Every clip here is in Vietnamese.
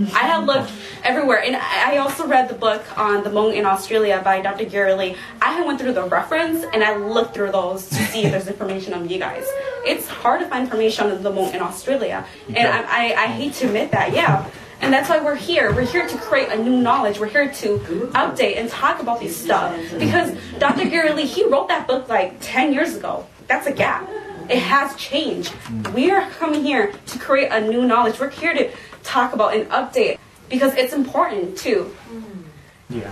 I have looked everywhere, and I also read the book on the Hmong in Australia by Dr. Gary Lee. I had went through the reference, and I looked through those to see if there's information on you guys. It's hard to find information on the Hmong in Australia, and I hate to admit that, yeah. And that's why we're here. We're here to create a new knowledge. We're here to update and talk about these stuff. Because Dr. Gary Lee, he wrote that book like 10 years ago. That's a gap. It has changed. We are coming here to create a new knowledge. We're here to talk about and update because it's important too. Yeah.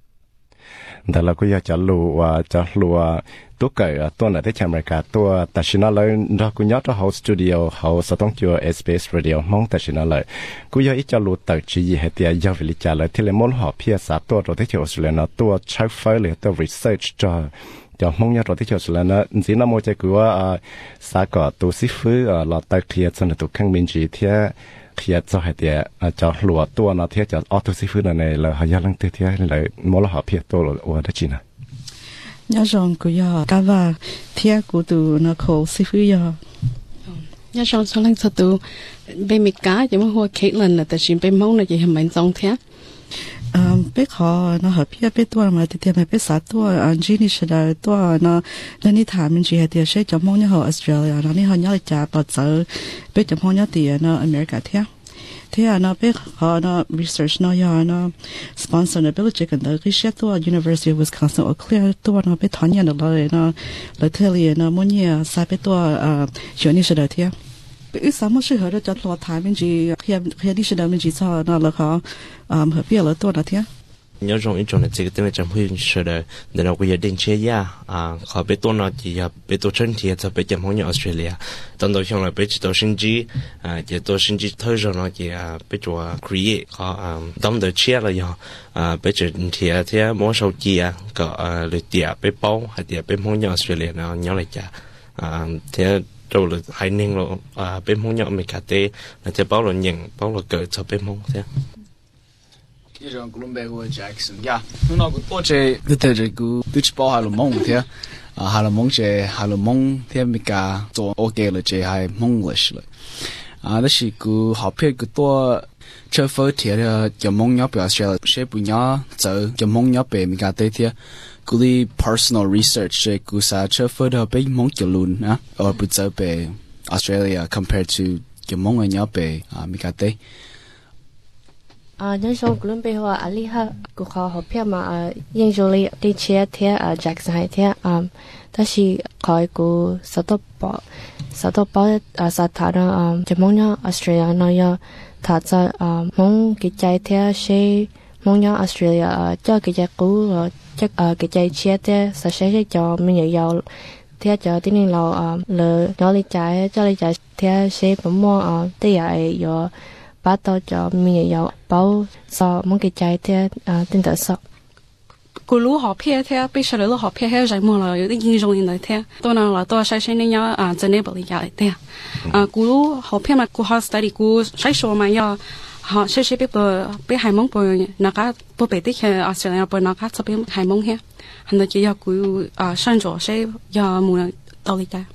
Đó là cái cho lùa tôi kể tôi là tới America tôi ta xin nói lời đó cũng nhớ cho hậu studio hậu sao tông cho SBS Radio mong ta xin nói lời cũng nhớ ít cho lùa tự chỉ gì hết tiệt giao về lịch trả lời thì là món họ phía xã tôi rồi tới cho Australia nó tôi check file lại tôi research cho mong nhớ rồi tới cho Australia nó chỉ nó mua cho của xã có tôi xí phứ là tại kia cho nên tôi khăng minh chỉ thì kia cho hết tiệt cho lùa tôi nó thì cho auto xí phứ này là họ giao lăng từ thì là món họ phía tôi rồi ở đó chỉ nào nhớ rằng cô giờ cả và thiệt của tụi nó khổ xí phứ giờ nhớ rằng sau lần sau tụi bên mỹ cá chỉ mới hoa Caitlin là tại chuyện bên mông là gì hình ảnh giống thế biết họ nó hợp phía biết tôi mà thì mà biết sát tôi Jenny sẽ là tôi nó đi thả mình chỉ hay thì sẽ chọn mông nhớ họ Australia nó đi họ nhớ là trả bảo trợ biết chọn mông nhớ thì nó America thiệt thế nó biết họ nó research nó giờ nó sponsorability cái đó cái sẽ tôi University of Wisconsin Eau Claire tôi nó biết thằng nhận được nó lời thế liền nó muốn nhiều sai biết tôi chuyện này sẽ được thiệt biết sao mà sự hợp đó cho tôi thay mình chỉ khi đi sẽ được mình chỉ cho nó là họ hợp phía là tôi là thiệt nhớ rằng ít trong này chỉ cái tên trong huy sẽ được để nó bây giờ định chế ya họ biết tôi nói chỉ biết tôi chân thì cho biết chăm họ Australia tận đầu xong là biết tôi sinh chỉ chỉ tôi sinh chỉ thôi rồi nó chỉ biết cho create họ đóng được chia là do biết thì mỗi sau chia có lượt tiệp biết bao hay tiệp biết họ Australia nó nhớ lại chả thì rồi là hai niên rồi biết họ mình cả tê là chỉ bao là nhận bao là cỡ cho biết họ thế như rằng Columbia Jackson, yeah, nó cũng có chế cái cái tôi chỉ bảo Hà Long thế, Hà Long thế mình cả做 OK 了，这还 English 了，但是个好片个多，这份贴的就蒙要表示了，谁不要走就蒙要被mình cả对贴，个哩 personal research 这个啥这份的被蒙就论啊，而不走被 Australia compared to 就蒙人要被mình cả对。 nhân số của bên họ ali ha của họ học phía mà usually đi chia thế Jackson hay thế ta chỉ coi của sao tốt bảo sao thà đó chỉ mong nhớ Australia nó giờ thà cho mong cái trái thế sẽ mong nhớ Australia cho cái trái cũ chắc cái trái chia thế sẽ cho mình nhiều thế cho tí nên là nó lấy trái cho lấy trái thế sẽ bấm mua thế vậy rồi bắt đầu cho mình nhiều bảo sao muốn cái trái thế tin tưởng sao cô lú họ phía thế bây giờ lú họ phía thế giải mua là những cái dùng như thế tôi nào là tôi sẽ nên nhớ trên này bảo lý giải thế cô lú họ phía mà cô họ study cô sẽ số mà nhớ họ sẽ biết hai món bồi nó cả bồi bể tích Australia bồi nó cả sẽ biết hai món hết hắn chỉ giờ cô sản xuất sẽ giờ mua đầu lý giải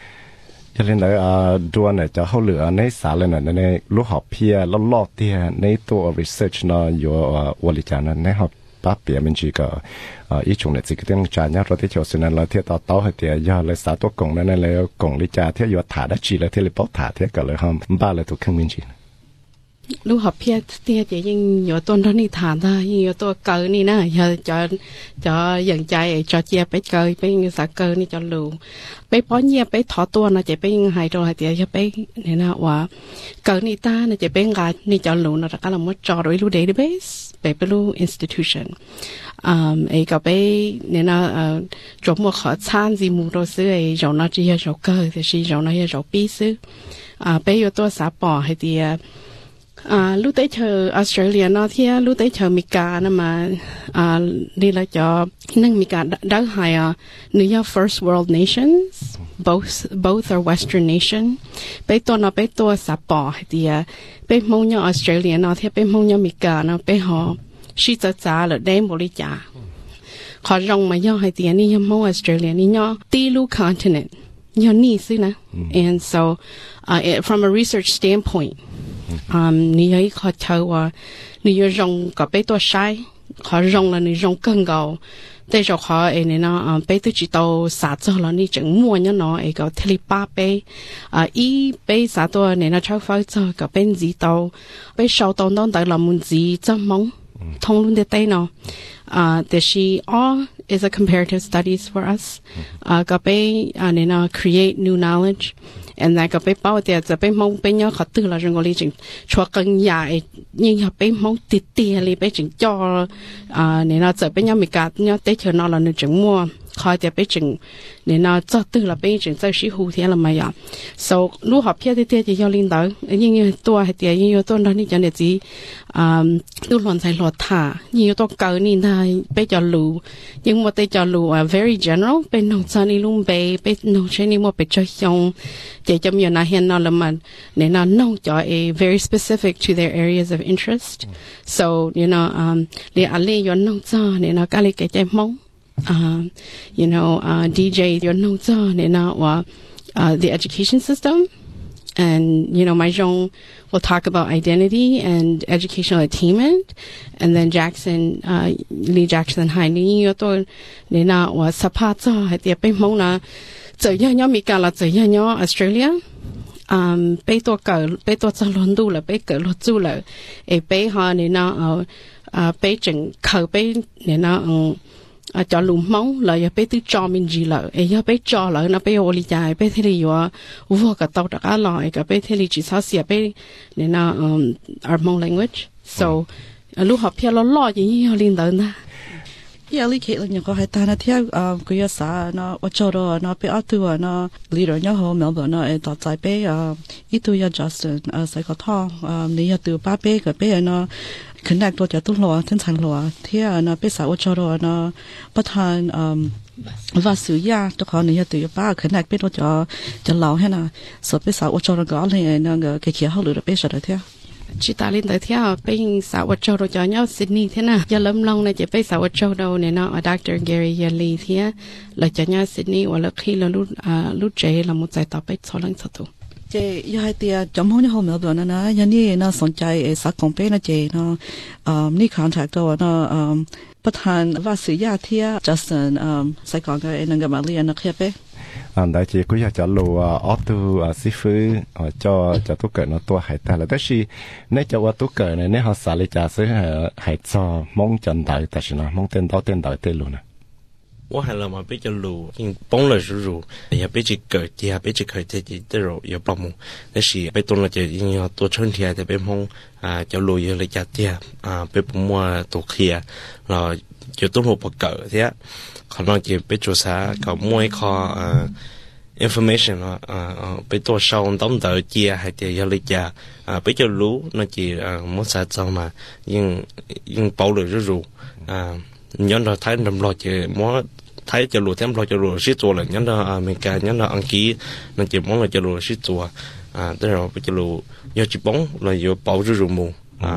cho nên là đua này cho hậu lửa này xả lên này lúc học phía lót thì nàyตัว research nóอยู่วันนี้จานnày học bác bia mình chỉ có ý chung này chỉ cái tiếng trà nhá rồi thì cho nên là thiết tao hay thì giờ là xảตัวcổng này là cổng lý trà thìอยู่thả đã chỉ là thì là bóc thả thìก็เลยham ba là tụi không mình chỉ lúc học phía thì chỉ những nhiều tuần đó đi thả ra nhiềuตัวเกินนี่นะchoอย่างใจcho chia ไปเกยไปสาเกินนี่cho lù ไปป้อนเยี่ยไปถอตัวนะจะไปหายตัวหายเดียวจะไปเนี่ยนะว่าเกินนี่ตานะจะไปงานนี่จะรู้นะแต่ก็เราไม่จอดไว้รู้ database ไปรู้ institution ไอ้ก็ไปเนี่ยนะจบมาขอ参gì mua đồซื้อไอ้เราน่าจะเราเกิดแต่สิเราน่าจะเราปีซื้อไปอยู่ตัวสาปอให้เดียlúc tới chờ Australia nó thì lúc tới chờ Mika nó mà đi là cho năng Mika đã hay New York first world nations both are Western nation bây tôi sắp bỏ thì bây mong nhau Australia nó thì bây mong nhau Mika nó bây họ suy cho trả là đem bổ lý trả họ rong mà nhau hay thì ni nhau mong Australia ni nhau ti lu continent nhau ni xí nè and so from a research standpoint 你ấy khó chơi và你用个被多晒，khó用了你用更高。แต่เราขอเนี่ยนะไปตัวจิตเอาสาตัวแล้วนี่จึงมัวเนี่ยเนาะไอ้ก็ทะเลป้าไปอีไปสาตัวเนี่ยนะชาวฟ้าจะก็เป็นจีตัวไปชาวตอนแต่ละมุนจีจะมองทงลุ่นเดเนาะแต่ she all is a comparative studies for us ก็ไปเนี่ยนะ create new knowledge and 那个被包的จะ被蒙被鸟เขาตื่นแล้วจงก็เลยจึงชัวกันใหญ่ยิ่งเขาไปมองติดเตียเลยไปจึงจ่อเนี่ยเราจะไป鸟มีการ鸟เตะเชนอแล้วนึกจึงมัวคอยจะไปจึงเนี่ยเราจะตื่นแล้วไปจึงจะชี้หูเทียนละไม่ยา so ลูกหอบเพี้ยเตี้ยจะยอลินเตอยิ่งตัวให้เตี้ยยิ่งตัวนั้นนี่จะเนี่ยจีดูหลอนใส่หลอดถ่ายิ่งตัวเก่านี่ได้ไปจะรู้ยิ่งว่าไปจะรู้very general เป็นน้องจันนี่ลุงไปน้องเชนี่มัวไปจะยองจะมีนะเห็นนอนละมันเนี่ยนะน้องจะvery specific to their areas of interest so you know เรียอะไรย้อนน้องจ้าเนี่ยนะก็เลยแกใจมองyou know DJ ย้อนน้องจ้าเนี่ยนะว่าthe education system and you know Mahjong will talk about identity and educational attainment and then Jackson Lee Jackson ให้นี่ยตัวเนี่ยนะว่าสภาพจ้าให้เตียไปมองนะเจอยังมีการละเจอยังออสเตรเลียไปตัวเกิดไปตัวจะล้นดูเลยไปเกิดรถจู่เลยไปหาเนี่ยนะไปจึงเขาไปเนี่ยนะจะลุมมองเลยอย่าไปตื้อจอมินจีเลยอย่าไปจอเลยนะไปโอลิจายไปที่อยู่วัวกับเต่าตะก้าลอยกับไปที่จีสาวเสียไปเนี่ยนะ our Hmong language so ลูกหอบเพียรล้ออย่างนี้ลินเดินนะ Yeah, like Caitlin, you go ahead and tell Kuya Sa, no, Ochoro, no, be out to no leader, no home, Melbourne, no, and that's like be itu ya Justin, psychotong, near to Babe, a bear, no, connect with your two law, 10 time law, here, no, Besa Ochoro, no, but han, Vasuya, to call near to your bar, connect with your law, Hannah, so Besa Ochoro Garling and Kiki Holu, the Besa, here. Chị ta lên tới theo bên xã Vật Châu rồi cho nhau Sydney thế nào giờ lâm long này chỉ bên xã Vật Châu đâu này nó Dr. Gary Yali thế là cho nhau Sydney hoặc là khi là lúc trẻ là một giải tập bên sau lần sau chị giờ hai tia chấm hôm nay hôm Melbourne nó giờ này nó sẵnใจxã công bên nó chị nó ní contact đó nóประธานว่าสื่อยาเทีย Justin สายก่อนก็เอ็นกับมาเรียนนะครับเป้ đại chỉ cũng giờ cho lùa ở tu sĩ phu cho tu cởi nó tua hải ta là tất nhiên nếu cho qua tu cởi này nếu họ xả lấy trả sẽ hải cho mong chân đại tại sao nó mong tên đại tên luôn nè 我係啦嘛，比較路，因幫了入入，也比較個，也比較可以自己得肉也幫忙，但是被動了就因要多春天就被忙就路也嚟加啲被幫我多氣然後就都冇不夠啲，可能就被做啥，個每一個information 被多少當到啲係啲要嚟加比較路，那就冇啥做嘛，因幫了入入nhân đó thấy nằm lo chỉ muốn thấy cho lúa thêm lo cho lúa xí chùa là nhân đó mình cả nhân đó ăn kỹ nên chỉ muốn là cho lúa xí chùa tới rồi cho lúa do chỉ bóng là do bảo rư mù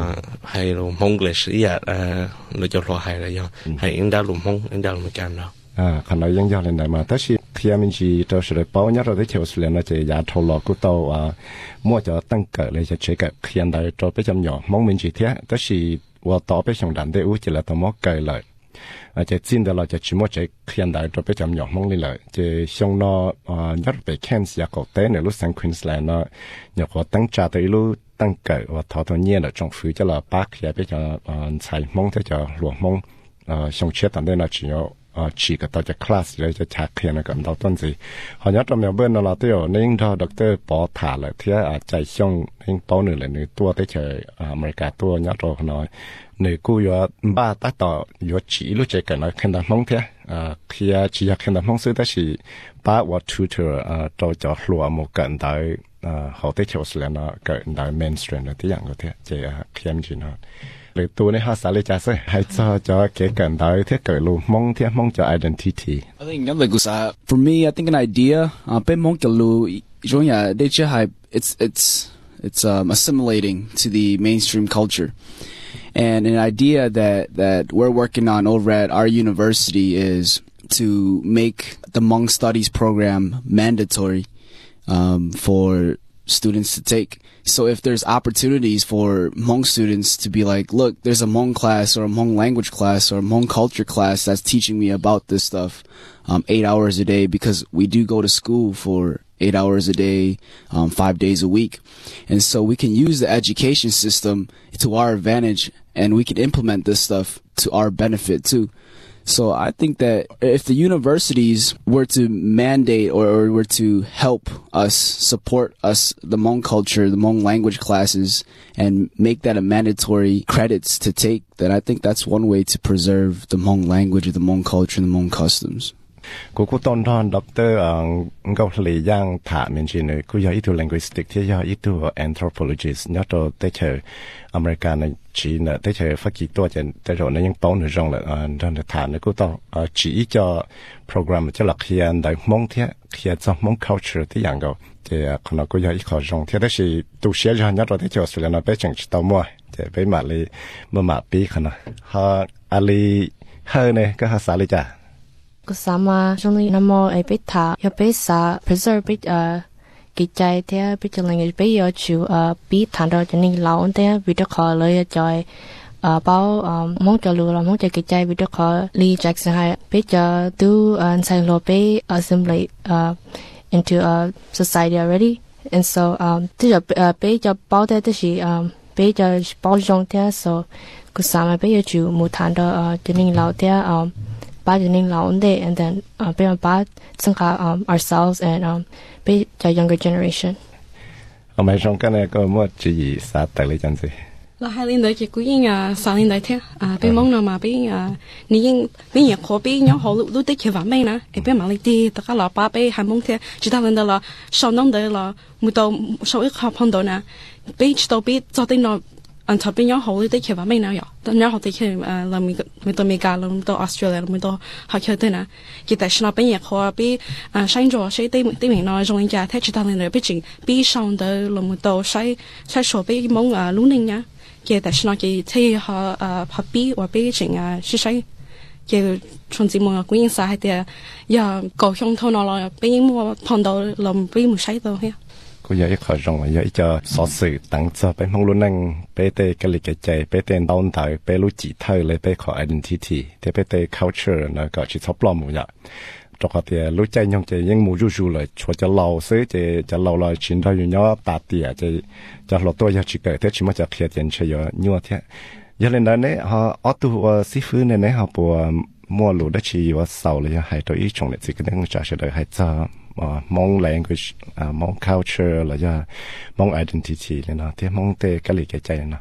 hay là mong lịch sử là cho lúa hay là do hay in đa lúa mong in đa lúa mình đó khả năng dân do lên này mà tất nhiên khi mình chỉ cho sự bảo nhất rồi tới chiều sự nó chỉ giá thầu lọ của tàu mua cho tăng cỡ lại cho chế cỡ hiện đại cho bé chấm nhỏ mong mình chỉ thế tất nhiên và tỏ bé trong đàn để u chỉ là tao mót cỡ lại chỉ tin được là chỉ mua chế hiện đại cho bé chấm nhỏ mong lên lại chỉ xong nó nhất về Cairns ya quốc tế này lúc sang Queensland nó nhờ có tăng trả tới lúc tăng cỡ và thọ thọ nhiên là trong phía cho là Park ya bé cho xài mong thế cho luộc mong xong chết tận đây là chỉ có tao cho class để cho chặt hiện là cầm tao tuần gì họ nhớ trong nhà bên là tiêu nên cho doctor bỏ thả lại thế chạy xong nên bao nửa là nửa tua tới trời America tua nhớ rồi nói nửa cú yo ba ta tao yo chỉ lúc chạy cái nói khen đam mong thế khi chỉ khen đam mong sư ta chỉ ba what tutor cho lùa một cận tới họ tới chiều là nó cận tới mainstream là thế dạng của thế chỉ khen gì nóเลยตัวนี้เขาสารจะใช้ให้จะเกี่ยวกันได้ที่เกิดรู้มองที่มองจะ identity I think another goes for me I think an ideaเป็นมองจะรู้จงอย่างได้จะให้ it's assimilating to the mainstream culture and an idea that we're working on over at our university is to make the Hmong studies program mandatory for students to take. So if there's opportunities for Hmong students to be like, look, there's a Hmong class or a Hmong language class or a Hmong culture class that's teaching me about this stuff 8 hours a day, because we do go to school for 8 hours a day, 5 days a week. And so we can use the education system to our advantage, and we can implement this stuff to our benefit too. So I think that if the universities were to mandate or were to help us, support us, the Hmong culture, the Hmong language classes, and make that a mandatory credits to take, then I think that's one way to preserve the Hmong language, the Hmong culture, and the Hmong customs. Cô tôn đòn Dr. Ngọc Lê Giang thả mình chỉ nữa, cô giờ ít tu linguistic thì giờ ít tu anthropologist, nhớ tôi tới chờ America này chỉ nữa tới chờ phát triểnตัวtrên tới rồi nóยังป้อนnữa rong là đang được thả nữa cô to chỉ cho program cho là khi anh đại mong thế khi cho mong culture thì dạng đâu thì còn nó cô giờ ít khó rong thế đó là tu sửa cho nhớ tôi tới chờ rồi nó bé chẳng chỉ tao mua thì bé mà li mà bí khả năng họ ali hơi này cái họ xả li chả Kusama jungli namo e beta ya besa preserve bit ki chai the bit language be yo chu bi than do jani laon the video call le joy bao mong cho lu la mong cho ki chai video call Lee Jackson hai bit cho do sai lo be assimilate into a society already, and so this be cho bao the shi be cho bao jong the, so kusama be yo chu mu than do jani lao the ba jinin laon de, and then be ba sangka ourselves and be the younger generation. Mai trong cái này có một chỉ gì sát tại lấy chân gì? Là hai linh đời chỉ cứ yên sáu linh đời thế be mong nào mà be ni yên be yên khó be nhau họ lúc tới chơi vào mấy nè, be mà lấy đi tất cả là ba be hai mong thế, chỉ ta linh đời là sau năm đời là một đầu sau ít học phong độ nè, be chỉ đầu be cho tới nó anh thà bên nhau họ đi tới chơi vào mấy nào vậy? Tao nhau họ tới chơi là mình tới America, là mình tới Australia, là mình tới họ chơi tới nè. Chỉ tại sao bên nhà họ bị sinh ra sẽ tới mình nói trong nhà thế chỉ ta lên rồi biết chuyện bị xong tới là mình tới sẽ số bị mong lũ ninh nhá. Chỉ tại sao chỉ thấy họ bị hoặc bị chuyện sẽ chỉ trong chỉ mong cũng yên sai thì giờ cầu trong thôn nó là bị mua phong độ là bị một sai đâu hết. Cô giờ khó rong là giờ cho số sự tăng cho bé mong luôn năng bé tê cái lịch cái chạy bé tê đón tới bé lúc chỉ thôi lấy bé khó identity thì bé tê culture nó có chỉ thấp lắm một vậy cho họ thì lúc chạy nhung chạy những mù rú rồi cho lâu xứ cho lâu là chuyện đóอยู่nhỏ tạt tiệt cho lọtตัวgiờ chỉ cái thế chỉ mà cho kia tiền chơi nhiều thế giờ lên đó này họ ở tu sĩ phu này họ bỏ mua lúa đó chỉ vào sauเลยhayตัวอีชงเนี่ยสิก็ต้องจ่ายเฉยๆให้จะmong language mong culture là do mong identity là nó thì mong tê cái gì cái chạy nó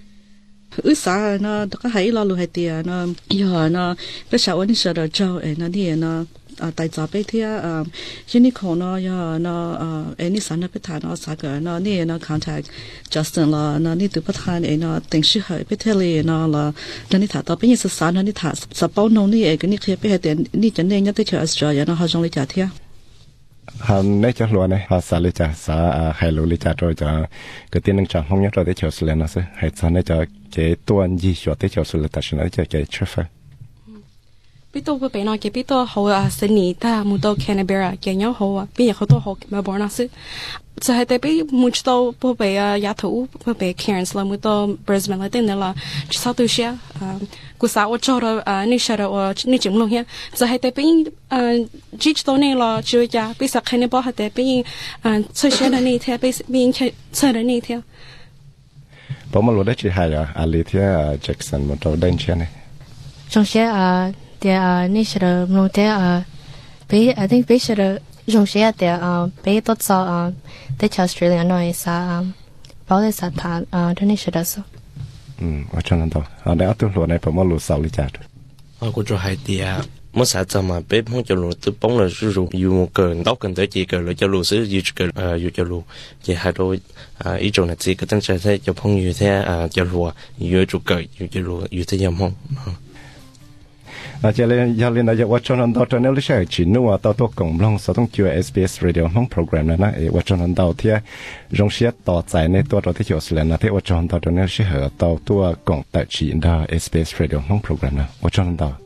xã nó có hay lo luôn hay tiền nó giờ nó bây giờ anh sợ được cho nó thì nó tại sao bây giờ những cái nó giờ nó anh sản nó bây giờ nó sao cái nó nè nó contact Justin là nó nè tụi bắt hàng nó tình sự hơi bây giờ là nó là nó nè thà tao bây giờ sản nó nè thà sắp bao nông nè cái nè khi bây giờ tiền nè chân nè nhớ tới cho Australia nó họ trong lịch trả thiệt họ nói cho luôn này họ xả lịch trả xả hay lúa lịch trả rồi cho cái tiền năng trả không nhớ rồi tới cho Australia nó sẽ hay cho nên cho cái tuần gì cho tới cho Australia ta sẽ nói cho cái traffic biết tôi với nói cái biết tôi họ Sydney ta muốn tôi Canberra cái nhau họ bây giờ họ tôi họ Melbourne sự giờ hay tại biết muốn tôi với nhà thủ với Cairns là muốn tôi Brisbane là tên là chỉ sau tôi sẽ của xã ở chỗ đó nơi xã đó nơi chủng luôn nhé giờ hay tại biết chỉ tôi này là chưa cha biết sắc hay nên bảo hay tại biết chơi xe là này theo biết chơi là này theo bỏ mà luôn đấy chỉ hay là Ali theo Jackson một đầu đen xe này trong xe thì nơi xã đó luôn theo biết I think biết xã đó trong xe thì biết tốt sao tới Australia nói sao bảo là sao thà nơi xã đó sao ở trong đó để ởตัวnàyผมว่ารู้สาวลิจาร์กูจะให้เดียมื่อสายจะมาเป็นห้องจะรู้ตัวป้องเลยรู้อยู่เกินต้องกันแต่จีเกินเลยจะรู้ซื้ออยู่เกินอยู่จะรู้จะให้โดยอีจงนั้นจีก็ตั้งใจที่จะพ้องอยู่ที่จะรู้อยู่จุเกิดอยู่จะรู้อยู่ที่ยามห้อง cho nên giờ lên là watch on đó cho nên lúc sáng chỉ nuôi tao tôi cùng long sau đó chưa SBS Radio Hmong program này nè watch on đó thì rong xiaต่อใจในตัวเราที่จะสอนนะที่watch on đó cho nên sẽหาtaoตัวcùng tại chỉ đó SBS Radio Hmong program nè watch on đó